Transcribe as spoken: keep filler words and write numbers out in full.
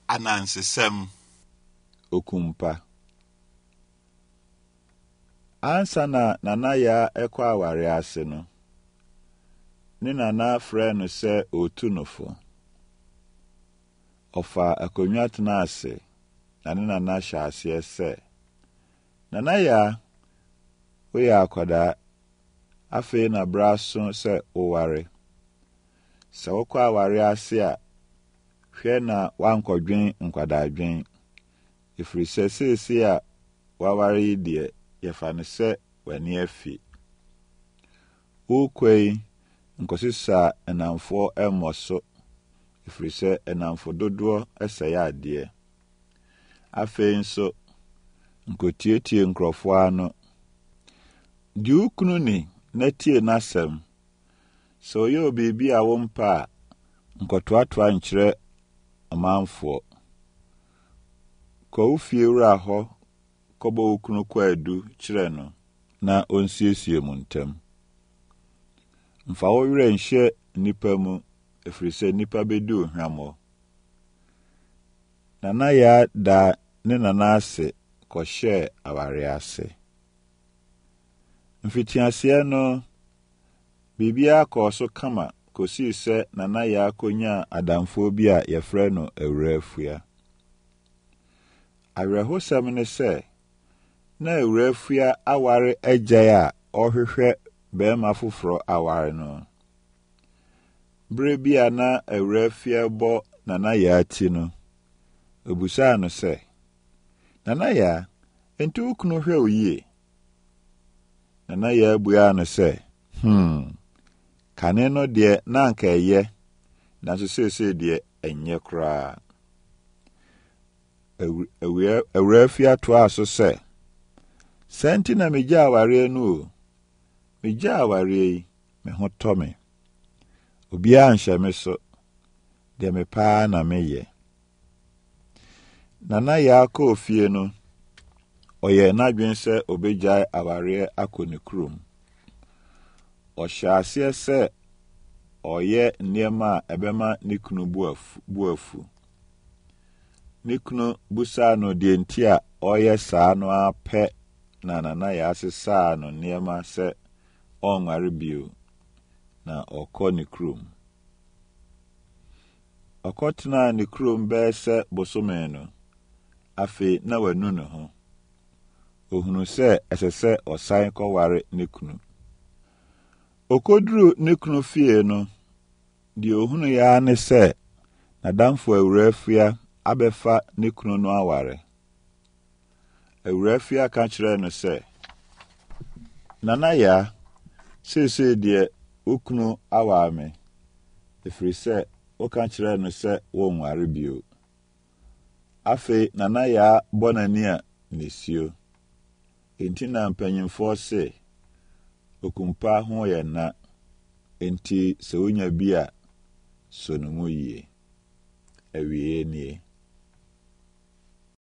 anansesem okumpa. Ansa na nana ya ekwa aware ase no, ne nana frɛ no sɛ otu nofo. Ɔfa akonnwa tena ase, na ne nana hyɛ aseɛ sɛ, nana ya, woyɛ akwadaa, afei na bra so sɛ woware. Sɛ wokɔ aware ase a, hwɛ na wankɔdwen nkwadadwen, ɛfiri sɛ seesei a waware yi deɛ, yɛfa no sɛ w'ani afi. Wokɔ yi, nkɔsisa ɛnamfoɔ ɛmmɔ so, ɛfiri sɛ ɛnamfo dodoɔ ɛsɛe adeɛ. Afei nso, nkɔtietie nkurɔfoɔ ano. Di wo kunu ni na tie n'asɛm. Sɛ ɔyɛ obibi a wo mpa a, nkɔtoatoa nkyerɛ amanfoɔ. Kɔ wo fie wura hɔ, kɔbɔ wo kunu kwaadu kyerɛ no, na ɔnsiesie mu ntam. Mfa wo werɛ nhyɛ nnipa mu, ɛfiri sɛ nnipa bɛdi wo hwammɔ. Nana ya da ne nana ase kɔhyɛɛ aware ase. Mfitiaseɛ no, biribiara kɔɔ so kama kɔsii sɛ nana ya akɔnya adamfoɔ bi a yɛfrɛ no Awura Afua. Awerɛhosɛm ne sɛ, na Awura Afua aware agyae a ɔhwehwɛ bɛrima foforɔ aware no. Bere bi a na Awura Afua bɔ nana ya ti no, obusaa no sɛ, nana ya, enti wo kunu hwɛ wo yie? Nana ya buaa no sɛ, hmm, kane no deɛ na anka ɛyɛ, nanso seesei deɛ ɛnyɛ koraa. Awura Afua toaa so sɛ, sɛ nti na megya awareɛ no o, megya awareɛ yi, me ho tɔ me. Obiara nhyɛ me so, deɛ me paa na meyɛ. Nana ya kɔɔ fie no, ɔyɛ n'adwen sɛ obegyae awareɛ akɔ ne kurom. Ɔhyɛ aseɛ sɛ ɔyɛ nneɛma a ɛbɛma ne kunu bu afu. Ne kunu busaa no deɛ nti a ɔyɛ saa no ara pɛ na nana ya asesaa no nneɛma sɛ ɔnware bio na ɔkɔ ne kurom. Ɔkɔtenaa ne kurom bɛyɛ sɛ bosome no, afei na wanu ne ho. Ohunu sɛ ɛsɛ sɛ ɔsan kɔware ne kunu. Okoduru ne kunu fie no, deɛ ohunu ya ne sɛ n'adamfo Awura Afua abɛfa ne kunu no aware. Awura Afua ka kyerɛ no sɛ, nana ya, seesei deɛ wo kunu aware me, ɛfiri sɛ woka kyerɛ no sɛ wonware bio. Afei nana ya bɔ n'ani a nesio. Enti na mpanyimfoɔ se, okumpa ho yɛ na, enti sɛ wonya bi a, so no mu yie. Awie nie.